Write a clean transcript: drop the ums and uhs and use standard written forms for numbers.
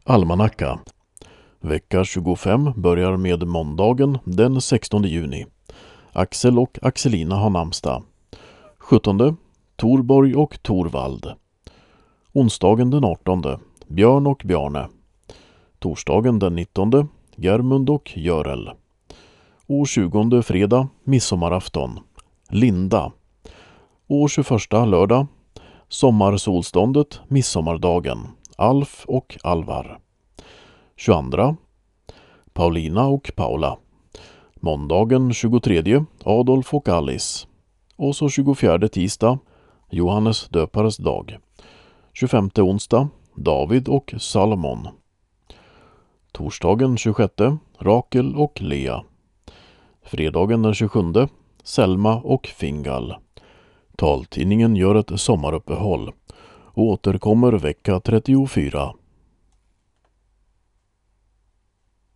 Almanacka. Vecka 25 börjar med måndagen den 16 juni. Axel och Axelina har namnsdag. 17. Torborg och Torvald. Onsdagen den 18. Björn och Bjarne. Torsdagen den 19. Germund och Görel. Och 20 fredag, midsommarafton. Linda. Och 21 lördag, sommarsolståndet, midsommardagen. Alf och Alvar. 22. Paulina och Paula. Måndagen 23. Adolf och Alice. Och så 24 tisdag, Johannes döpares dag. 25 onsdag, David och Salomon. Torsdagen 26. Rakel och Lea. Fredagen den 27. Selma och Fingal. Taltidningen gör ett sommaruppehåll och återkommer vecka 34.